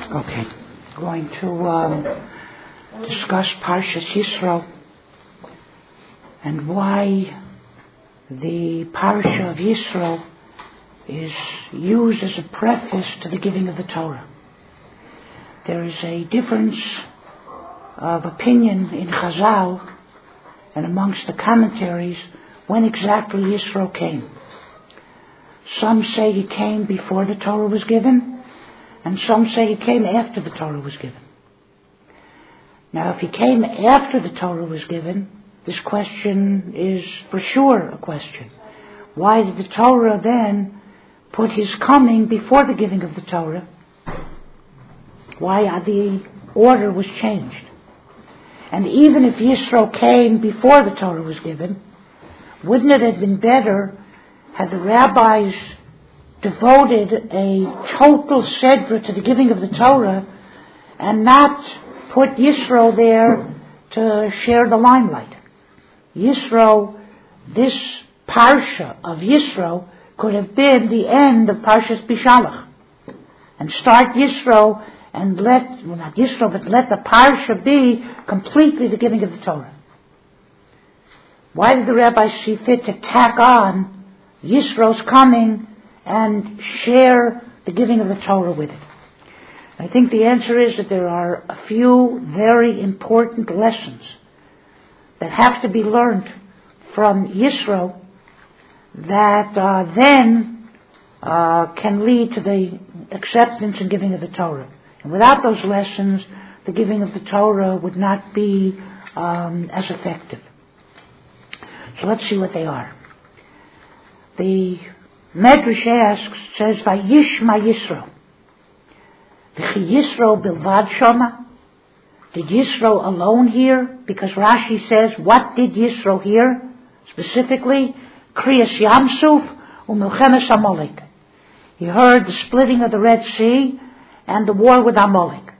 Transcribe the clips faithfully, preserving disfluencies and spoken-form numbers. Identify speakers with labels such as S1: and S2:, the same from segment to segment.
S1: Okay, going to um, discuss Parshas Yisro and why the Parsha of Yisro is used as a preface to the giving of the Torah. There is a difference of opinion in Chazal and amongst the commentaries when exactly Yisro came. Some say he came before the Torah was given, and some say he came after the Torah was given. Now, if he came after the Torah was given, this question is for sure a question. Why did the Torah then put his coming before the giving of the Torah? Why the order was changed? And even if Yisro came before the Torah was given, wouldn't it have been better had the rabbis devoted a total sedra to the giving of the Torah and not put Yisro there to share the limelight? Yisro, this parsha of Yisro, could have been the end of Parshas Bishalach, and start Yisro and let, well not Yisro, but let the parsha be completely the giving of the Torah. Why did the rabbis see fit to tack on Yisro's coming and share the giving of the Torah with it? I think the answer is that there are a few very important lessons that have to be learned from Yisro that uh, then uh, can lead to the acceptance and giving of the Torah. And without those lessons, the giving of the Torah would not be um, as effective. So let's see what they are. The Medrash asks, says, Vayishma Yisro. V'chi Yisro bilvad shama. Did Yisro alone hear? Because Rashi says, what did Yisro hear? Specifically, Kriyas Yamsuf u'Milchemes Amalek. He heard the splitting of the Red Sea and the war with Amalek.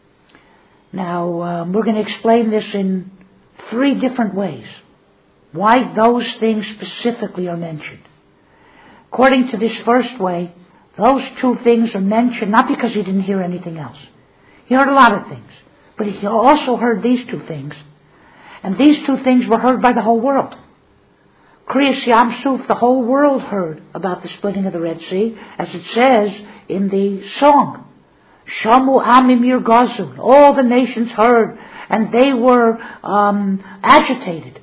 S1: Now, um, we're going to explain this in three different ways. Why those things specifically are mentioned. According to this first way, those two things are mentioned not because he didn't hear anything else. He heard a lot of things, but he also heard these two things. And these two things were heard by the whole world. Kriyas Yamsuf, the whole world heard about the splitting of the Red Sea, as it says in the song. Shamu Amim Yirgazun. All the nations heard, and they were um, agitated.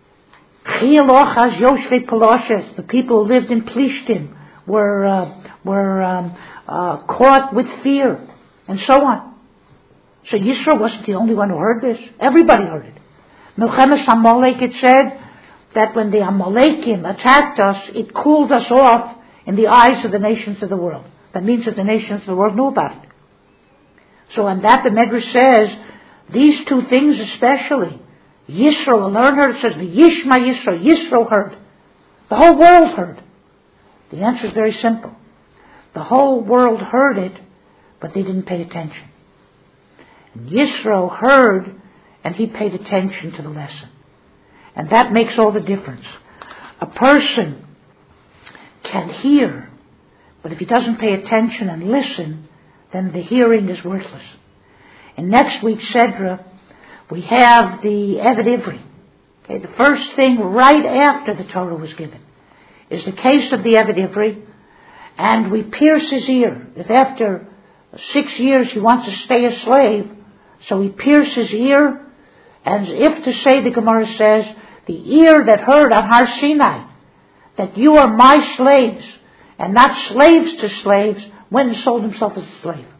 S1: The people who lived in Plishtim were uh, were um, uh, caught with fear, and so on. So Yisro wasn't the only one who heard this. Everybody heard it. Milchemes Amalek, it said that when the Amalekim attacked us, it cooled us off in the eyes of the nations of the world. That means that the nations of the world knew about it. So on that the Medrash says, these two things especially, Yisro alone heard. It says, V'yishma Yisro. Yisro heard. The whole world heard. The answer is very simple. The whole world heard it, but they didn't pay attention. And Yisro heard, and he paid attention to the lesson. And that makes all the difference. A person can hear, but if he doesn't pay attention and listen, then the hearing is worthless. In next week's Sedra, we have the Eved Ivri. Okay, the first thing right after the Torah was given is the case of the Eved Ivri, and we pierce his ear. If after six years he wants to stay a slave, so we pierce his ear, as if to say, the Gemara says, the ear that heard on Har Sinai, that you are my slaves, and not slaves to slaves, went and sold himself as a slave.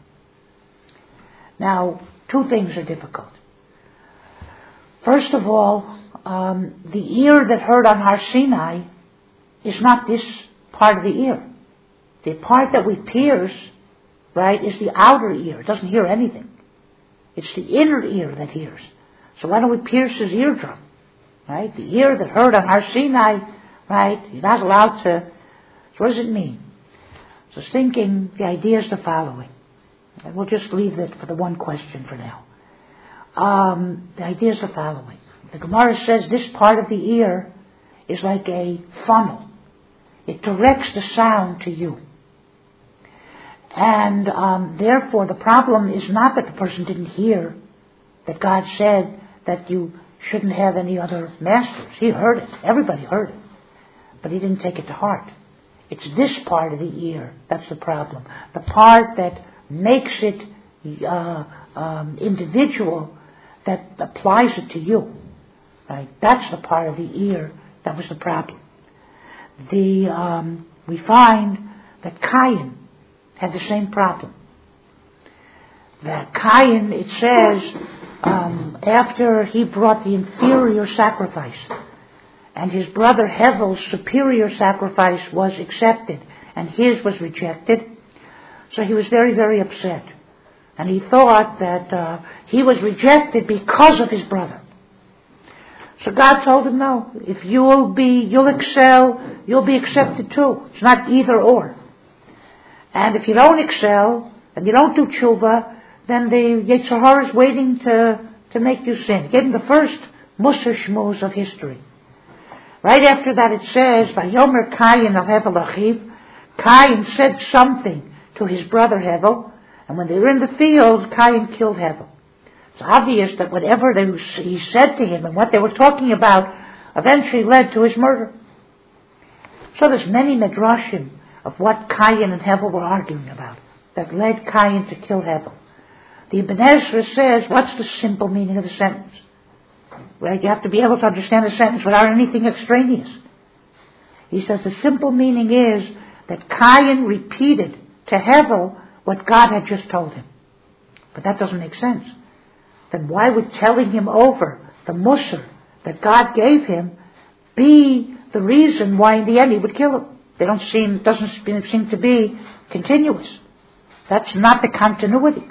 S1: Now, two things are difficult. First of all, um, the ear that heard on Har Sinai is not this part of the ear. The part that we pierce, right, is the outer ear. It doesn't hear anything. It's the inner ear that hears. So why don't we pierce his eardrum, right? The ear that heard on Har Sinai, right, you're not allowed to. So what does it mean? So I was thinking, the idea is the following. And we'll just leave it for the one question for now. Um, the idea is the following. The Gemara says this part of the ear is like a funnel. It directs the sound to you. And um, therefore, the problem is not that the person didn't hear that God said that you shouldn't have any other masters. He heard it. Everybody heard it. But he didn't take it to heart. It's this part of the ear that's the problem. The part that makes it uh, um, individual, that applies it to you. Right? That's the part of the ear that was the problem. The um, we find that Cain had the same problem. That Cain, it says, um, after he brought the inferior sacrifice, and his brother Hevel's superior sacrifice was accepted, and his was rejected, so he was very, very upset. And he thought that uh, he was rejected because of his brother. So God told him, no, if you'll be, you'll excel, you'll be accepted too. It's not either or. And if you don't excel, and you don't do tshuva, then the Yetzer Hara is waiting to, to make you sin. He gave him the first Musar Shmuz of history. Right after that it says, Vayomer Cain al Hevel achiv, Cain said something to his brother Hevel, and when they were in the field, Cain killed Hevel. It's obvious that whatever they, he said to him and what they were talking about eventually led to his murder. So there's many midrashim of what Cain and Hevel were arguing about that led Cain to kill Hevel. The Ibn Ezra says, what's the simple meaning of the sentence? Right? You have to be able to understand the sentence without anything extraneous. He says the simple meaning is that Cain repeated to Hevel what God had just told him. But that doesn't make sense. Then why would telling him over the musar that God gave him be the reason why in the end he would kill him? They don't seem, doesn't seem to be continuous. That's not the continuity.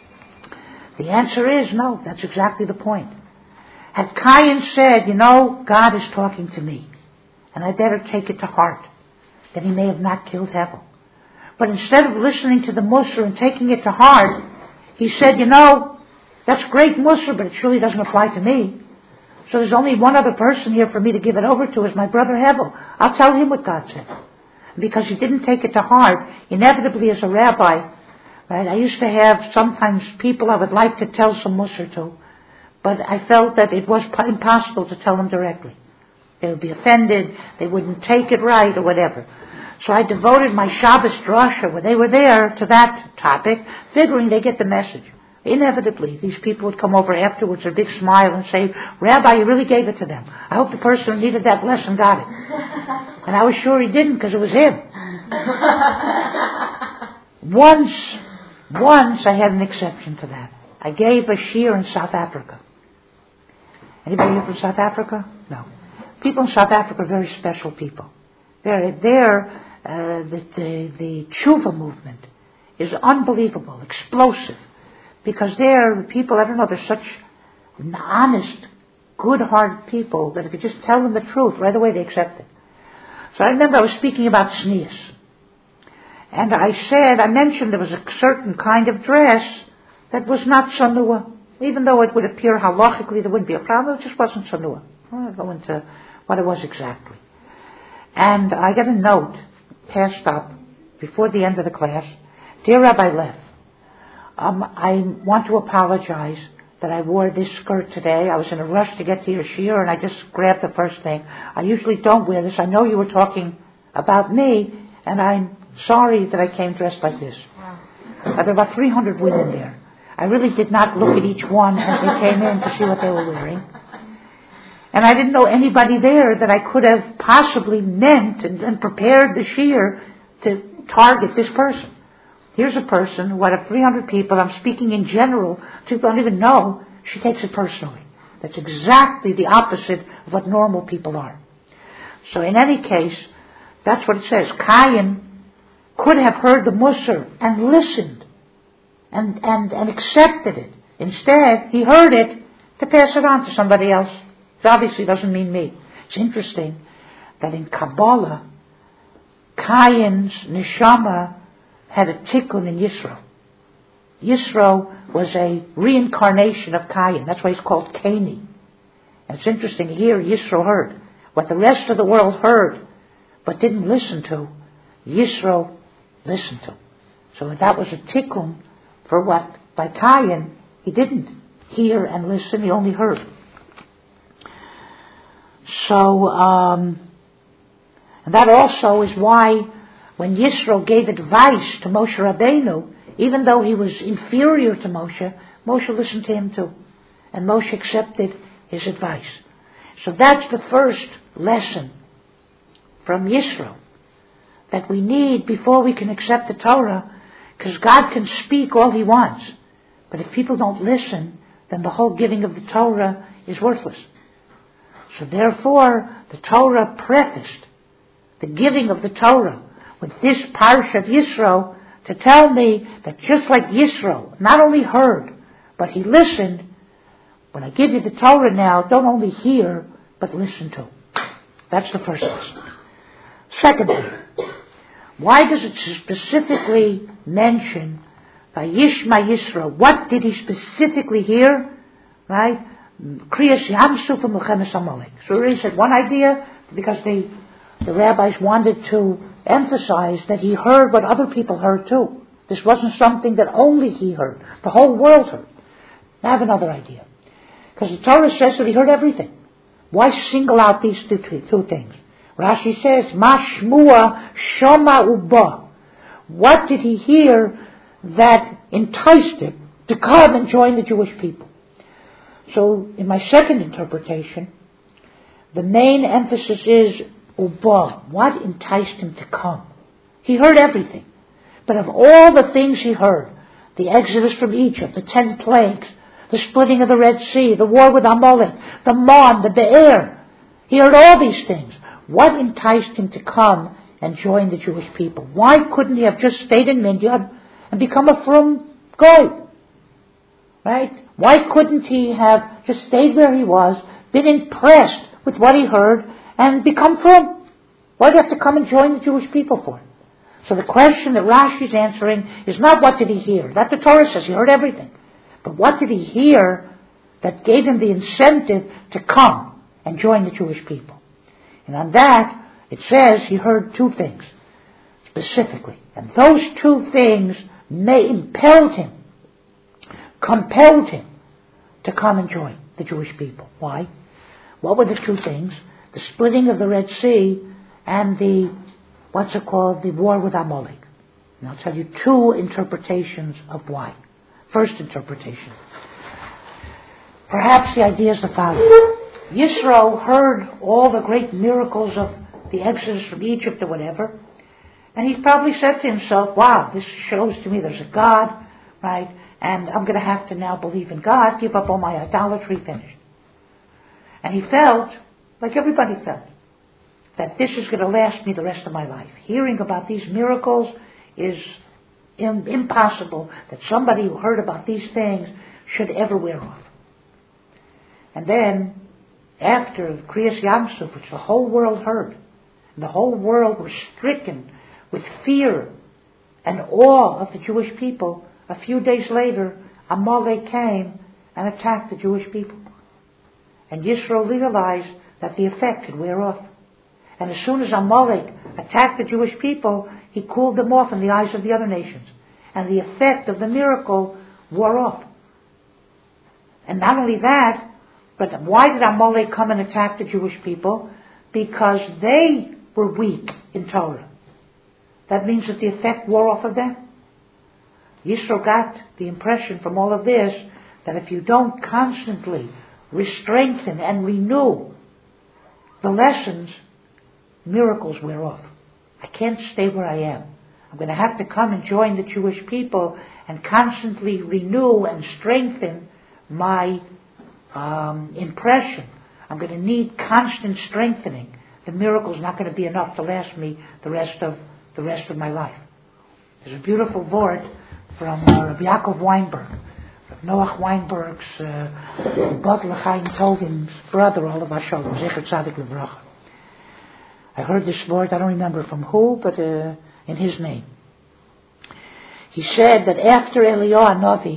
S1: The answer is no, that's exactly the point. Had Cain said, you know, God is talking to me, and I better take it to heart, then he may have not killed Hevel. But instead of listening to the musar and taking it to heart, he said, you know, that's great musar, but it surely doesn't apply to me. So there's only one other person here for me to give it over to, is my brother Hevel. I'll tell him what God said. Because he didn't take it to heart, inevitably as a rabbi, right, I used to have sometimes people I would like to tell some musar to, but I felt that it was impossible to tell them directly. They would be offended, they wouldn't take it right, or whatever. So I devoted my Shabbos drasha, when they were there, to that topic, figuring they get the message. Inevitably, these people would come over afterwards with a big smile and say, Rabbi, you really gave it to them. I hope the person who needed that lesson got it. And I was sure he didn't, because it was him. Once, once I had an exception to that. I gave a shiur in South Africa. Anybody here from South Africa? No. People in South Africa are very special people. They're, they're uh, the, the, the tshuva movement is unbelievable, explosive. Because they're the people, I don't know, they're such honest, good-hearted people that if you just tell them the truth, right away they accept it. So I remember I was speaking about tznius. And I said, I mentioned there was a certain kind of dress that was not sanua. Even though it would appear halachically there wouldn't be a problem, it just wasn't sanua. I'll go into what it was exactly. And I got a note passed up before the end of the class. Dear Rabbi Lev, um, I want to apologize that I wore this skirt today. I was in a rush to get to your shiur and I just grabbed the first thing. I usually don't wear this. I know you were talking about me and I'm sorry that I came dressed like this. Wow. Uh, there were about three hundred women there. I really did not look at each one as they came in to see what they were wearing. And I didn't know anybody there that I could have possibly meant and, and prepared the shiur to target this person. Here's a person who out of three hundred people, I'm speaking in general, people don't even know, she takes it personally. That's exactly the opposite of what normal people are. So in any case, that's what it says. Cain could have heard the musar and listened and, and, and accepted it. Instead, he heard it to pass it on to somebody else. It obviously doesn't mean me. It's interesting that in Kabbalah, Cain's neshama had a tikkun in Yisro. Yisro was a reincarnation of Cain. That's why he's called Caini. And it's interesting here, Yisro heard what the rest of the world heard, but didn't listen to. Yisro listened to. So that was a tikkun for what by Cain he didn't hear and listen, he only heard. So, um, and that also is why when Yisro gave advice to Moshe Rabbeinu, even though he was inferior to Moshe, Moshe listened to him too. And Moshe accepted his advice. So that's the first lesson from Yisro that we need before we can accept the Torah, because God can speak all he wants. But if people don't listen, then the whole giving of the Torah is worthless. So therefore, the Torah prefaced the giving of the Torah with this parsha of Yisro to tell me that just like Yisro not only heard, but he listened, when I give you the Torah now, don't only hear, but listen to. That's the first lesson. Secondly, why does it specifically mention Vayishma Yisro? What did he specifically hear? Right? Kriyas Yamsuf and Milchemes Amalek. So he said one idea, because they, the rabbis wanted to emphasize that he heard what other people heard too. This wasn't something that only he heard. The whole world heard. I have another idea. Because the Torah says that he heard everything. Why single out these two, two things? Rashi says, Ma shmua shoma uba. What did he hear that enticed him to come and join the Jewish people? So, in my second interpretation, the main emphasis is uba. What enticed him to come? He heard everything. But of all the things he heard, the exodus from Egypt, the ten plagues, the splitting of the Red Sea, the war with Amalek, the Mon, the Be'er, he heard all these things. What enticed him to come and join the Jewish people? Why couldn't he have just stayed in Midian and become a frum guy? Right? Why couldn't he have just stayed where he was, been impressed with what he heard, and become frum? Why did he have to come and join the Jewish people for? So the question that Rashi is answering is not what did he hear. That the Torah says he heard everything. But what did he hear that gave him the incentive to come and join the Jewish people? And on that, it says he heard two things, specifically. And those two things may impelled him, compelled him to come and join the Jewish people. Why? What were the two things? The splitting of the Red Sea and the, what's it called, the war with Amalek. And I'll tell you two interpretations of why. First interpretation. Perhaps the idea is the following. Yisro heard all the great miracles of the exodus from Egypt or whatever, and he probably said to himself, wow, this shows to me there's a God, right, and I'm going to have to now believe in God, give up all my idolatry, finished. And he felt, like everybody felt, that this is going to last me the rest of my life. Hearing about these miracles is im- impossible that somebody who heard about these things should ever wear off. And then, after Kriyas Yamsuf, which the whole world heard, and the whole world was stricken with fear and awe of the Jewish people, a few days later, Amalek came and attacked the Jewish people. And Yisro realized that the effect could wear off. And as soon as Amalek attacked the Jewish people, he cooled them off in the eyes of the other nations. And the effect of the miracle wore off. And not only that, but why did Amalek come and attack the Jewish people? Because they were weak in Torah. That means that the effect wore off of them. Yisro got the impression from all of this that if you don't constantly re-strengthen and renew the lessons, miracles wear off. I can't stay where I am. I'm going to have to come and join the Jewish people and constantly renew and strengthen my Um, impression. I'm going to need constant strengthening. The miracle is not going to be enough to last me the rest of the rest of my life. There's a beautiful word from uh, Rabbi Yaakov Weinberg, Noach Weinberg's uh, Bad L'chaim Tovim's brother, Olav Hashalom, Zecher Tzadik Livracha. I heard this word, I don't remember from who, but uh, in his name. He said that after Eliyahu Hanavi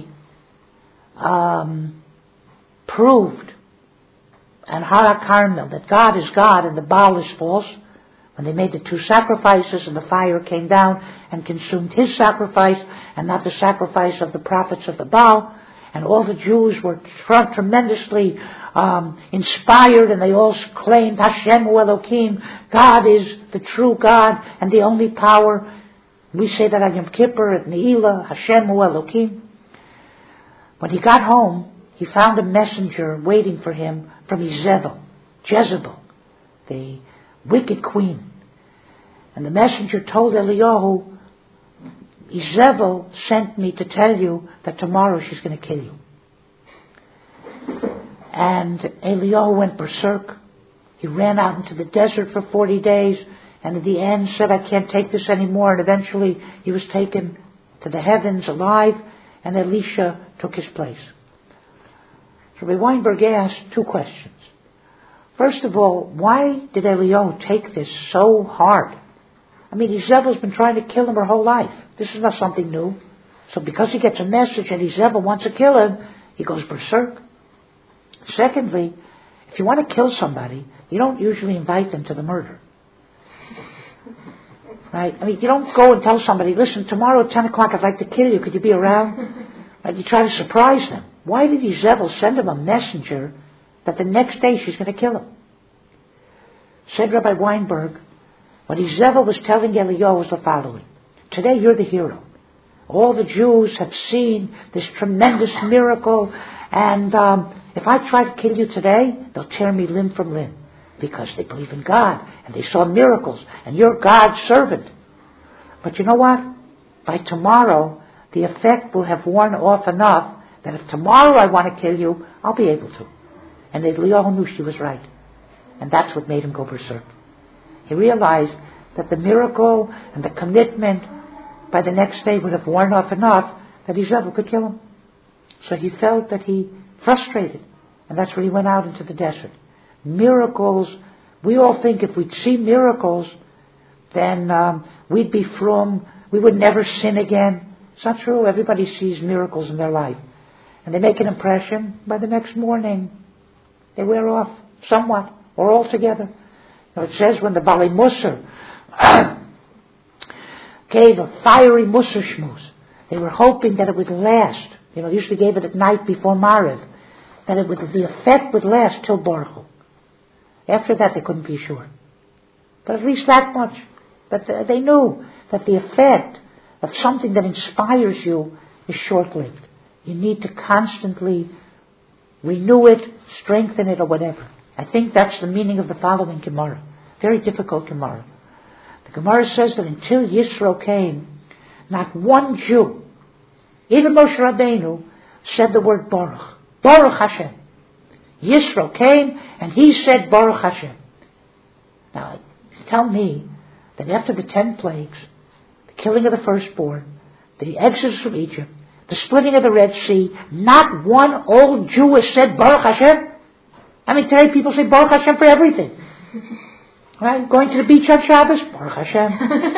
S1: um, proved and Har HaKarmel that God is God and the Baal is false, when they made the two sacrifices and the fire came down and consumed his sacrifice and not the sacrifice of the prophets of the Baal. And all the Jews were tr- tremendously um, inspired, and they all claimed Hashem Hu Elokim, God is the true God and the only power. We say that on Yom Kippur at Ne'ilah, Hashem Hu Elokim. When he got home, he found a messenger waiting for him from Jezebel, Jezebel, the wicked queen. And the messenger told Eliyahu, Jezebel sent me to tell you that tomorrow she's going to kill you. And Eliyahu went berserk. He ran out into the desert for forty days, and in the end said, I can't take this anymore. And eventually he was taken to the heavens alive, and Elisha took his place. So Rabbi Weinberg asked two questions. First of all, why did Eliyahu take this so hard? I mean, Jezebel's been trying to kill him her whole life. This is not something new. So because he gets a message and Jezebel wants to kill him, he goes berserk. Secondly, if you want to kill somebody, you don't usually invite them to the murder. Right? I mean, you don't go and tell somebody, listen, tomorrow at ten o'clock I'd like to kill you. Could you be around? Right? You try to surprise them. Why did Jezebel send him a messenger that the next day she's going to kill him? Said Rabbi Weinberg, what Jezebel was telling Eliyahu was the following. Today you're the hero. All the Jews have seen this tremendous miracle, and um, if I try to kill you today, they'll tear me limb from limb, because they believe in God, and they saw miracles, and you're God's servant. But you know what? By tomorrow, the effect will have worn off enough that if tomorrow I want to kill you, I'll be able to. And Eliyahu knew she was right. And that's what made him go berserk. He realized that the miracle and the commitment by the next day would have worn off enough that Jezebel could kill him. So he felt that he frustrated. And that's when he went out into the desert. Miracles, we all think if we'd see miracles, then um, we'd be frum, we would never sin again. It's not true. Everybody sees miracles in their life. And they make an impression. By the next morning, they wear off somewhat or altogether. Now it says when the Bali Musar gave a fiery Musar shmuz, they were hoping that it would last. You know, they usually gave it at night before Mariv, that it would, the effect would last till Baruch Hu. After that, they couldn't be sure. But at least that much, that they knew that the effect of something that inspires you is short-lived. You need to constantly renew it, strengthen it, or whatever. I think that's the meaning of the following Gemara. Very difficult Gemara. The Gemara says that until Yisro came, not one Jew, even Moshe Rabbeinu, said the word Baruch. Baruch Hashem. Yisro came and he said Baruch Hashem. Now, tell me that after the ten plagues, the killing of the firstborn, the exodus from Egypt, the splitting of the Red Sea, not one old Jew has said Baruch Hashem. I mean, today people say Baruch Hashem for everything. Right? Going to the beach on Shabbos, Baruch Hashem.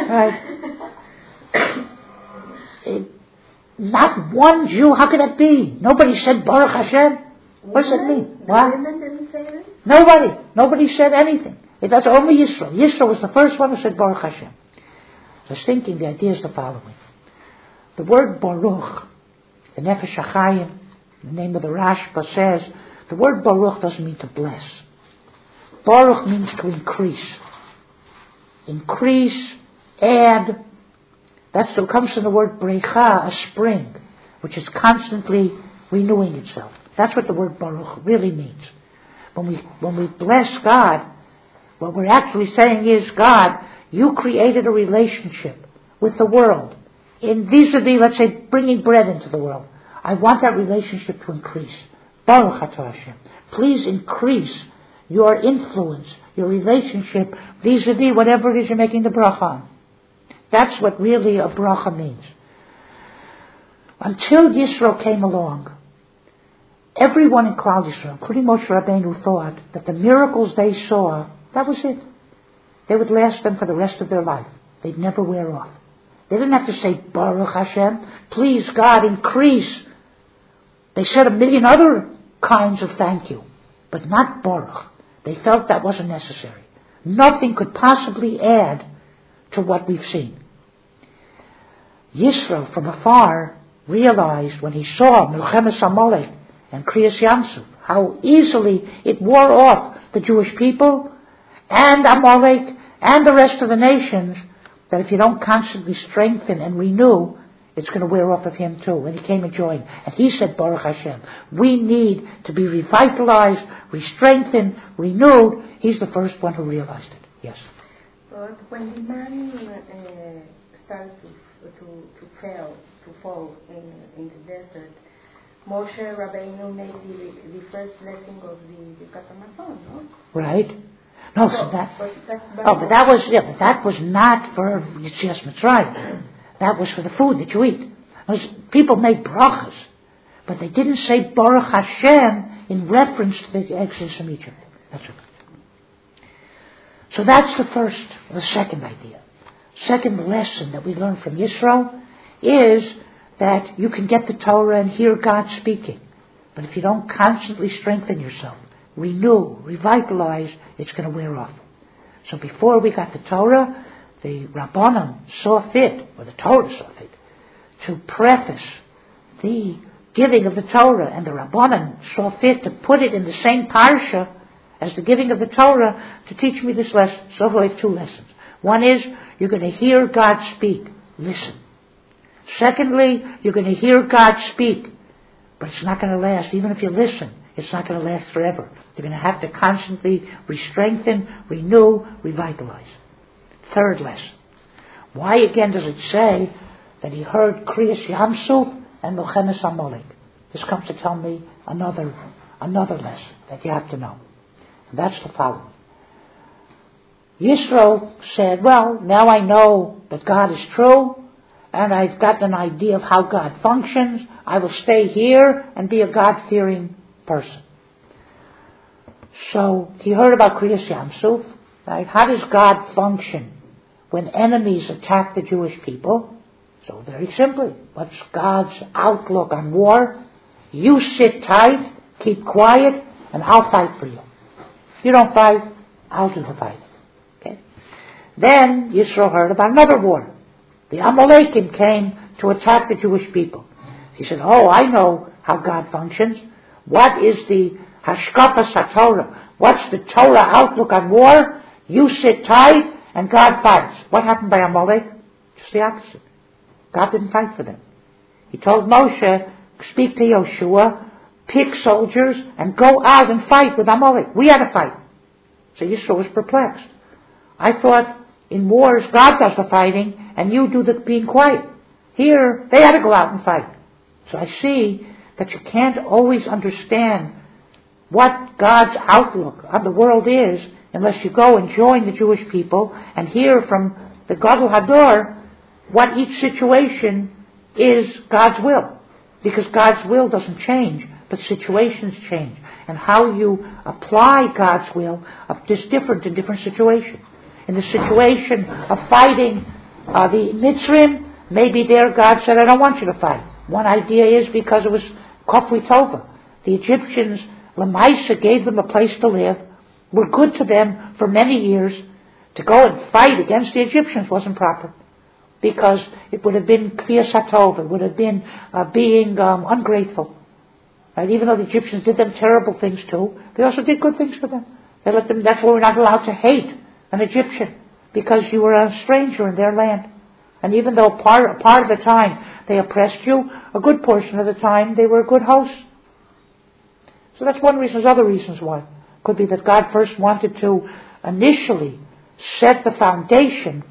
S1: Right? It, not one Jew, how could that be? Nobody said Baruch Hashem. What does that mean? What?
S2: Women didn't say this?
S1: Nobody. Nobody said anything. It was only Yisro. Yisro was the first one who said Baruch Hashem. I was thinking, the idea is the following. The word Baruch, the Nefesh HaChaim, the name of the Rashba says, the word Baruch doesn't mean to bless. Baruch means to increase. Increase, add. That's what comes from the word Brecha, a spring, which is constantly renewing itself. That's what the word Baruch really means. When we, when we bless God, what we're actually saying is, God, you created a relationship with the world. In vis-a-vis, let's say, bringing bread into the world. I want that relationship to increase. Baruch atah Hashem. Please increase your influence, your relationship, vis-a-vis whatever it is you're making the bracha on. That's what really a bracha means. Until Yisro came along, everyone in Klal Yisrael, including Moshe Rabbeinu, thought that the miracles they saw, that was it. They would last them for the rest of their life. They'd never wear off. They didn't have to say, Baruch Hashem, please God, increase. They said a million other kinds of thank you, but not Baruch. They felt that wasn't necessary. Nothing could possibly add to what we've seen. Yisro from afar realized when he saw Milchemes Amalek and Kriyas Yamsuf how easily it wore off the Jewish people and Amalek and the rest of the nations, that if you don't constantly strengthen and renew, it's going to wear off of him too. And he came and joined. And he said, Baruch Hashem, we need to be revitalized, re-strengthened, renewed. He's the first one who realized it. Yes.
S2: But when the man uh, started to, to, to fail, to fall in, in the desert, Moshe Rabbeinu made the, the first blessing of the, the Katamazon, no?
S1: Right. No,
S2: so,
S1: so that,
S2: but that's
S1: oh, but that was, yeah, but that was not for Yetzias Mitzrayim. That was for the food that you eat. Was, people made brachas, but they didn't say Baruch Hashem in reference to the exodus from Egypt. That's it. So that's the first, the second idea. Second lesson that we learn from Yisro is that you can get the Torah and hear God speaking, but if you don't constantly strengthen yourself, renew, revitalize, it's going to wear off. So before we got the Torah, the Rabbanim saw fit, or the Torah saw fit, to preface the giving of the Torah, and the Rabbanim saw fit to put it in the same parsha as the giving of the Torah to teach me this lesson. So I have two lessons. One is, you're going to hear God speak. Listen. Secondly, you're going to hear God speak, but it's not going to last. Even if you listen, it's not going to last forever. You're going to have to constantly re-strengthen, renew, revitalize. Third lesson. Why again does it say that he heard Kriyas Yamsuf and Milchemes Amalek? This comes to tell me another, another lesson that you have to know. And that's the following. Yisro said, well, now I know that God is true, and I've got an idea of how God functions. I will stay here and be a God-fearing person. So he heard about Kriyas Yamsuf. Right? How does God function when enemies attack the Jewish people? So very simply, what's God's outlook on war? You sit tight, keep quiet, and I'll fight for you. If you don't fight, I'll do the fighting. Okay? Then Yisro heard about another war. The Amalekim came to attack the Jewish people. He said, oh, I know how God functions. What is the Hashkafas HaTorah? What's the Torah outlook on war? You sit tight and God fights. What happened by Amalek? Just the opposite. God didn't fight for them. He told Moshe, speak to Yoshua, pick soldiers, and go out and fight with Amalek. We had to fight. So Yisro was perplexed. I thought in wars God does the fighting and you do the being quiet. Here, they had to go out and fight. So I see that you can't always understand what God's outlook on the world is unless you go and join the Jewish people and hear from the Gadol Hador what each situation is God's will. Because God's will doesn't change, but situations change. And how you apply God's will is different in different situations. In the situation of fighting uh, the Mitzrim, maybe there God said, I don't want you to fight. One idea is because it was Kofli Tova. The Egyptians, Lamaisa gave them a place to live, were good to them for many years. To go and fight against the Egyptians wasn't proper, because it would have been Kriyas HaTov, it would have been uh, being um, ungrateful. Right? Even though the Egyptians did them terrible things too, they also did good things for them. They let them. That's why we're not allowed to hate an Egyptian, because you were a stranger in their land. And even though part, part of the time they oppressed you, a good portion of the time they were a good host. So that's one reason. There's other reasons why. Could be that God first wanted to initially set the foundation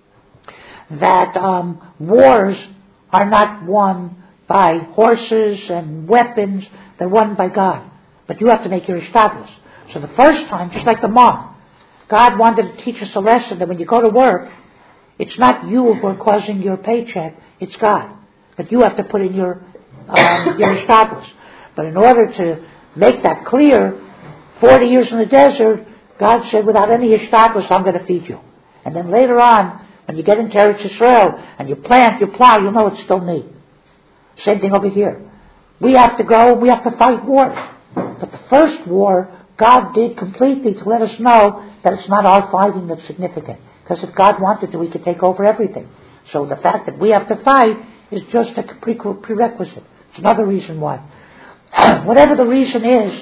S1: that um, wars are not won by horses and weapons, they're won by God. But you have to make your establish. So the first time, just like the mom, God wanted to teach us a lesson that when you go to work, it's not you who are causing your paycheck, it's God. But you have to put in your um, your establish. But in order to make that clear, forty years in the desert, God said, without any establish, I'm going to feed you. And then later on, when you get into Eretz Yisrael and you plant, you plow, you'll know it's still me. Same thing over here. We have to go, we have to fight wars. But the first war, God did completely to let us know that it's not our fighting that's significant. Because if God wanted to, He could take over everything. So the fact that we have to fight is just a prerequisite. It's another reason why. Whatever the reason is,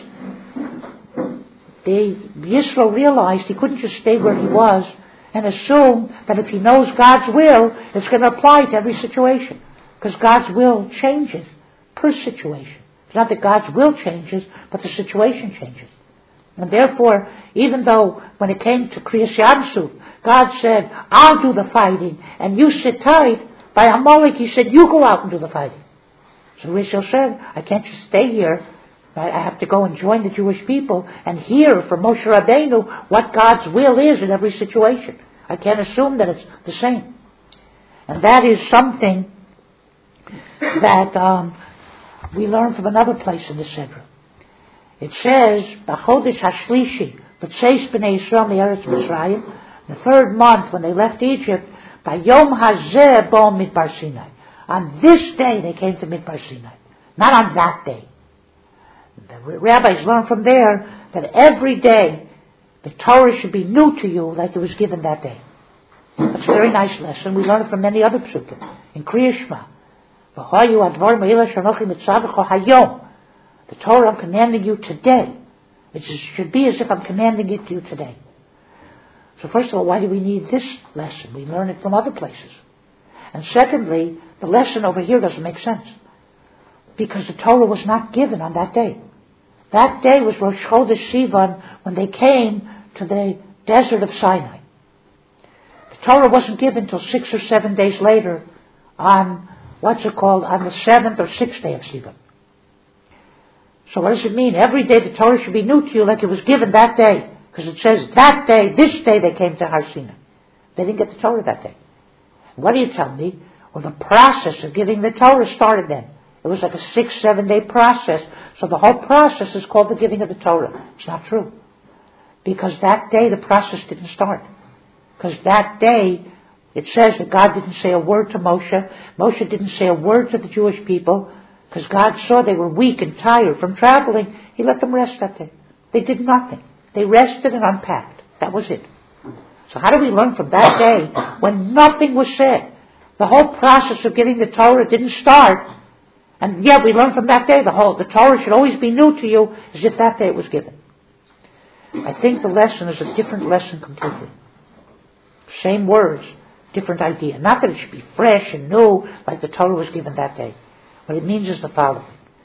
S1: the Yisro realized he couldn't just stay where he was and assume that if he knows God's will, it's going to apply to every situation. Because God's will changes per situation. It's not that God's will changes, but the situation changes. And therefore, even though when it came to Kriyas Yamsuf, God said, I'll do the fighting, and you sit tight, by Amalek he said, you go out and do the fighting. So Rishon said, I can't just stay here. I have to go and join the Jewish people and hear from Moshe Rabbeinu what God's will is in every situation. I can't assume that it's the same. And that is something that um, we learn from another place in the Sidra. It says, B'chodesh Hashlishi, B'tzeis B'nei Yisrael Me'eretz Mitzrayim, the third month when they left Egypt, by Yom Hazeh Bo Midbar Sinai. On this day they came to Midbar Sinai. Not on that day. The rabbis learn from there that every day the Torah should be new to you like it was given that day. That's a very nice lesson. We learn it from many other psukim. In Kriya Shema, the Torah I'm commanding you today. It should be as if I'm commanding it to you today. So first of all, why do we need this lesson? We learn it from other places. And secondly, the lesson over here doesn't make sense. Because the Torah was not given on that day. That day was Rosh Chodesh Sivan when they came to the desert of Sinai. The Torah wasn't given until six or seven days later on, what's it called, on the seventh or sixth day of Sivan. So what does it mean? Every day the Torah should be new to you like it was given that day. Because it says that day, this day they came to Har Sinai. They didn't get the Torah that day. What do you tell me? Well, the process of giving the Torah started then. It was like a six, seven day process. So the whole process is called the giving of the Torah. It's not true. Because that day the process didn't start. Because that day it says that God didn't say a word to Moshe. Moshe didn't say a word to the Jewish people. Because God saw they were weak and tired from traveling. He let them rest that day. They did nothing. They rested and unpacked. That was it. So how do we learn from that day when nothing was said? The whole process of getting the Torah didn't start. And yet we learn from that day the whole the Torah should always be new to you as if that day it was given. I think the lesson is a different lesson completely. Same words, different idea. Not that it should be fresh and new like the Torah was given that day. What it means is the following.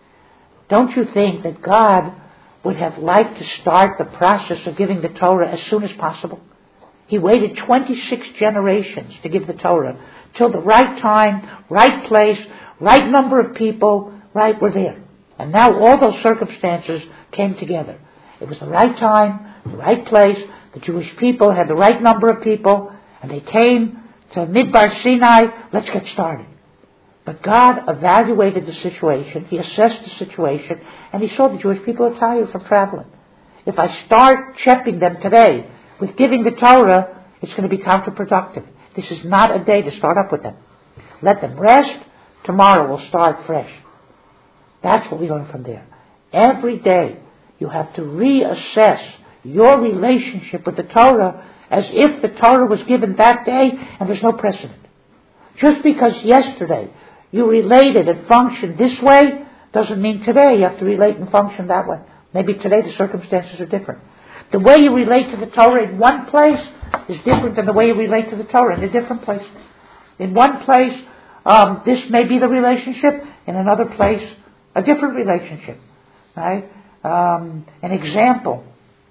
S1: Don't you think that God would have liked to start the process of giving the Torah as soon as possible? He waited twenty-six generations to give the Torah till the right time, right place, right number of people, right, were there. And now all those circumstances came together. It was the right time, the right place, the Jewish people had the right number of people, and they came to Midbar Sinai, let's get started. But God evaluated the situation, He assessed the situation, and He saw the Jewish people are tired from traveling. If I start chepping them today with giving the Torah, it's going to be counterproductive. This is not a day to start up with them. Let them rest. Tomorrow we'll start fresh. That's what we learn from there. Every day you have to reassess your relationship with the Torah as if the Torah was given that day and there's no precedent. Just because yesterday you related and functioned this way doesn't mean today you have to relate and function that way. Maybe today the circumstances are different. The way you relate to the Torah in one place is different than the way you relate to the Torah in a different place. In one place, um, this may be the relationship. In another place, a different relationship. Right? Um, an example.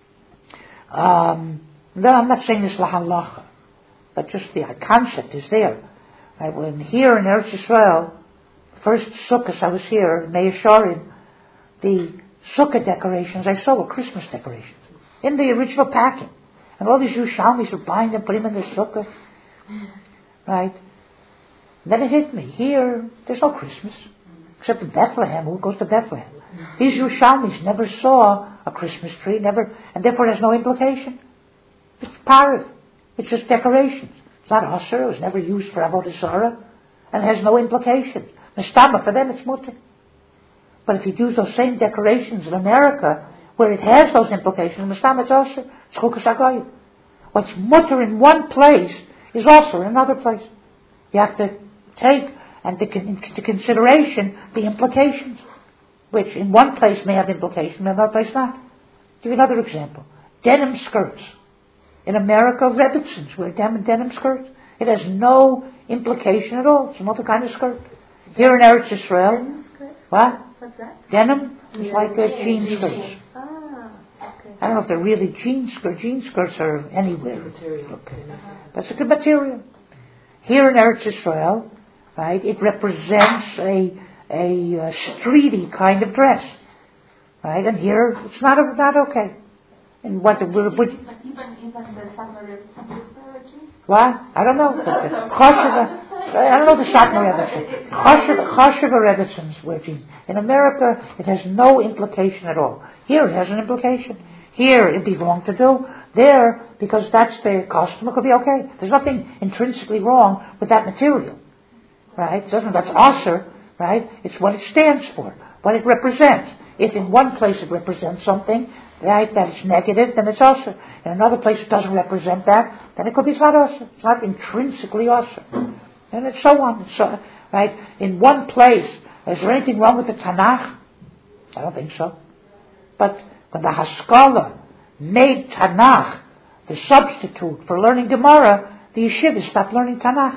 S1: Um, no, I'm not saying this lahalacha, but just the concept is there. Right? When here in Eretz Yisrael, first sukkahs I was here, Mei Yesharim, the sukkah decorations I saw were Christmas decorations in the original packing. And all these Yerushalmis were buying them, putting them in their sukkah. Right? And then it hit me. Here, there's no Christmas. Except in Bethlehem. Who goes to Bethlehem? These Yerushalmis never saw a Christmas tree, never, and therefore it has no implication. It's part of it. It's just decorations. It's not Asher. It was never used for Avodah Zarah. And it has no implications. Mestama, for them it's mutter. But if you use those same decorations in America, where it has those implications, Mestama, it's Asher. It's Chukas HaGoyim. What's mutter in one place is also in another place. You have to take into consideration the implications, which in one place may have implication, in another place not. I'll give you another example. Denim skirts. In America, Rebbitzins wear denim, denim skirts. It has no implication at all. It's another kind of skirt. Here in Eretz Yisrael,
S2: Denim skirt?
S1: what?
S2: What's that?
S1: Denim is
S2: Yeah,
S1: like a
S2: jeans.
S1: jean skirts.
S2: Ah, okay.
S1: I don't know if they're really jean skirts. Jean skirts are anywhere.
S3: Material.
S1: Okay. That's a good material. Here in Eretz Yisrael, right, it represents a a, uh streety kind of dress, right? And here it's not a, not okay. And what the what, what,
S3: Even, even the summer is
S1: what? I don't know. Choshev, I don't know the Satmar Rebbetzin. Choshev Rebbetzins wear jeans. In America, it has no implication at all. Here, it has an implication. Here, it belongs to do. There, because that's their custom, it could be okay. There's nothing intrinsically wrong with that material, right? It doesn't. That's aser, right? It's what it stands for, what it represents. If in one place it represents something, right, that it's negative, then it's aser. In another place it doesn't represent that, then it could be not aser. It's not intrinsically aser. And it's so on. It's so, right? In one place, is there anything wrong with the Tanakh? I don't think so. But when the Haskalah made Tanakh the substitute for learning Gemara, the yeshiva stopped learning Tanakh.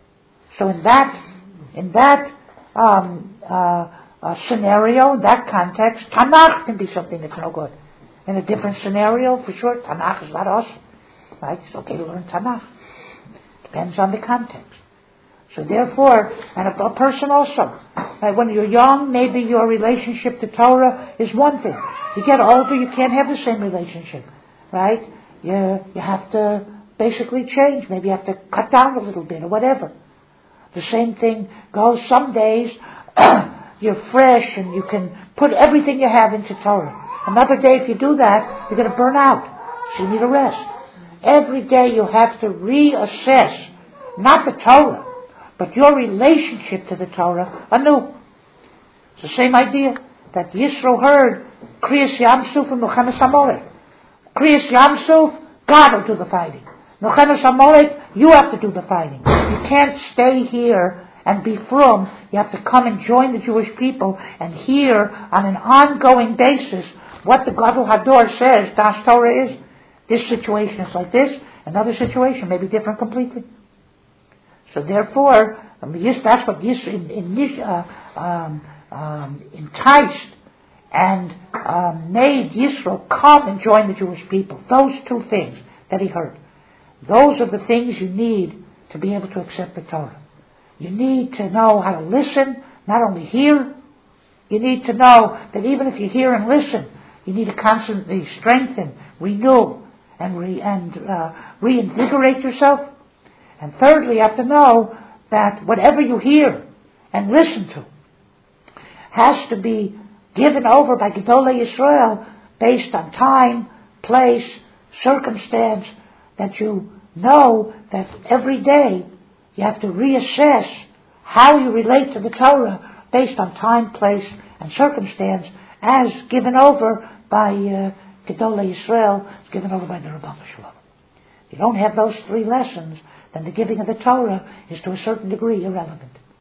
S1: So in that, in that um, uh, uh, scenario, in that context, Tanakh can be something that's no good. In a different scenario, for sure, Tanakh is not awesome. Right? It's okay to learn Tanakh. Depends on the context. So therefore, and a, a person also, right, when you're young, maybe your relationship to Torah is one thing. You get older, you can't have the same relationship, right? You, you have to basically change. Maybe you have to cut down a little bit or whatever. The same thing goes some days, you're fresh and you can put everything you have into Torah. Another day, if you do that, you're going to burn out. So you need a rest. Every day you have to reassess, not the Torah, but your relationship to the Torah anew. It's the same idea that Yisro heard Kriyas Yamsuf and Milchemes Amalek. Kriyas Yamsuf, God will do the fighting. Milchemes Amalek, you have to do the fighting. You can't stay here and be frum. You have to come and join the Jewish people and hear on an ongoing basis what the Gadol Hador says Das Torah is. This situation is like this, another situation may be different completely. So therefore, um, yes, that's what Yisro in, in, uh, um, um, enticed and um, made Yisro come and join the Jewish people. Those two things that he heard. Those are the things you need to be able to accept the Torah. You need to know how to listen, not only hear. You need to know that even if you hear and listen, you need to constantly strengthen, renew, and, re, and uh, reinvigorate yourself. And thirdly, you have to know that whatever you hear and listen to has to be given over by Gedolei Yisrael based on time, place, circumstance, that you know that every day you have to reassess how you relate to the Torah based on time, place, and circumstance as given over by uh, Gedolei Yisrael, as given over by the Ribbono Shel Olam. If you don't have those three lessons, then the giving of the Torah is to a certain degree irrelevant.